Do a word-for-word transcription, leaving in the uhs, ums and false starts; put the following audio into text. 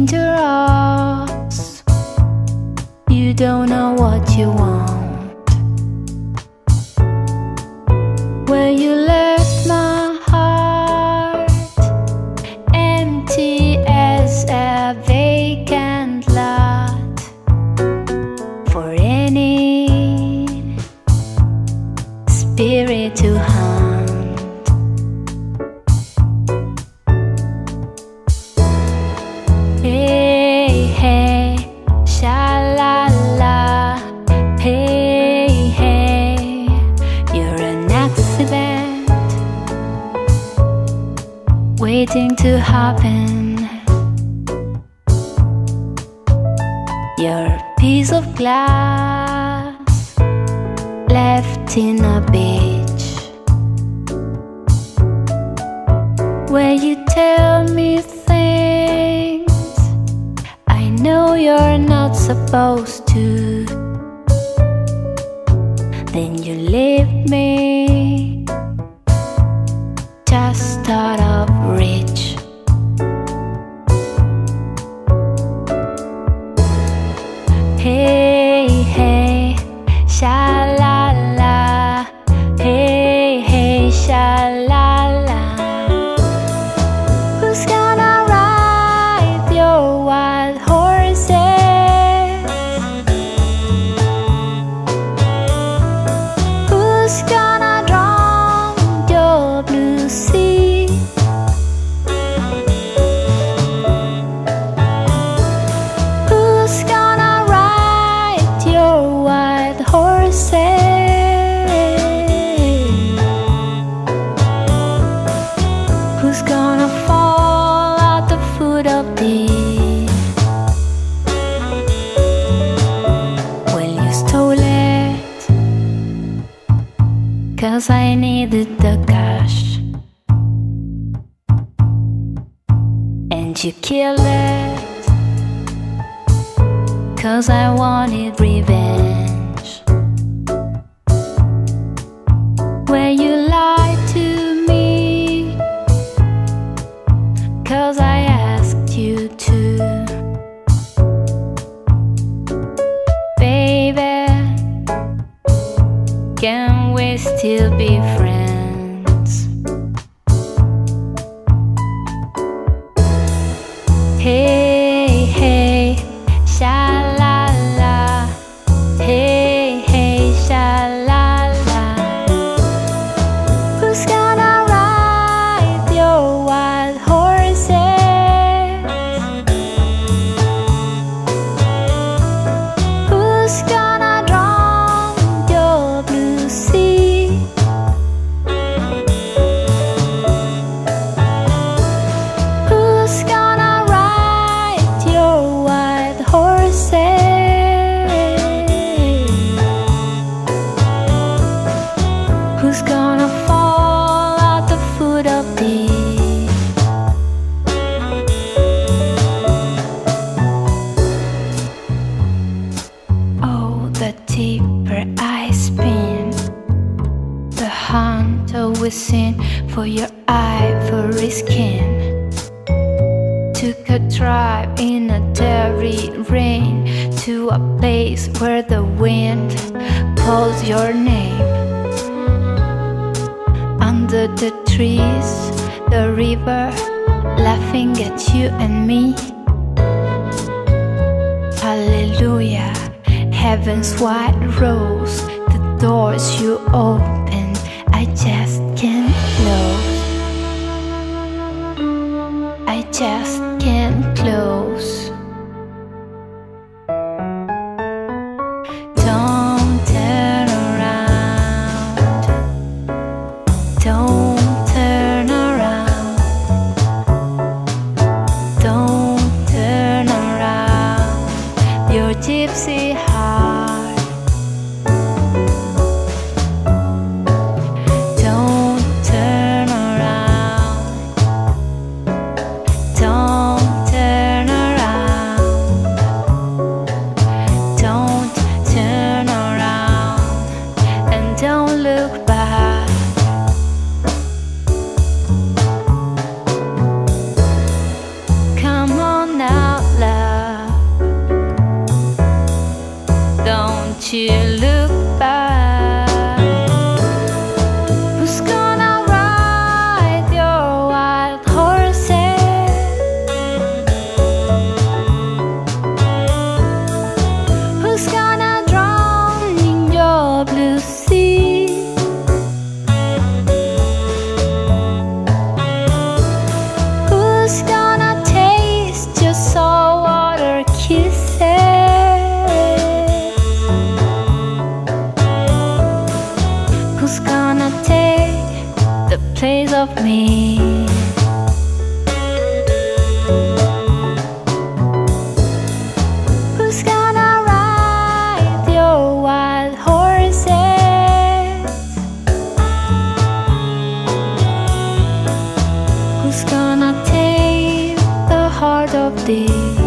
dangerous. You don't know what you want. Where you left my heart, empty as a vacant lot for any spirit to hunt. Hey, hey, sha-la-la. Hey, hey, you're an accident waiting to happen. You're a piece of glass left in a beach, where you tell me things I know you're not supposed to. Then you leave me just out of reach. Hey, hey, sha-la-la. Hey, hey, sha-la-la. Who's gonna ride your wild horses? Who's gonna drown your blue sea? Who's gonna ride your wild horses? Who's gonna fall at the foot of the well, you stole it, 'cause I needed the cash, and you killed it, 'cause I wanted revenge. Where you lied to me, 'cause I asked you to. Baby, can we still be friends? Hey, hey, sha-la-la. Hey, hey, sha-la-la. Who's gonna ride your wild horses? Who's gonna drown your blue sea? Who's gonna ride your wild horses? Who's gonna fall at the foot of the oh, the deeper I spin, the hunt always sin for your ivory skin. Took a drive in a dirty rain to a place where the wind calls your name. Under the trees, the river laughing at you and me. Hallelujah, heaven's white rose, the doors you open, I just can't close. I just can't close. Don't turn around. Don't turn around. Don't turn around. Your gypsy heart. Don't turn around. Don't turn around. of thee.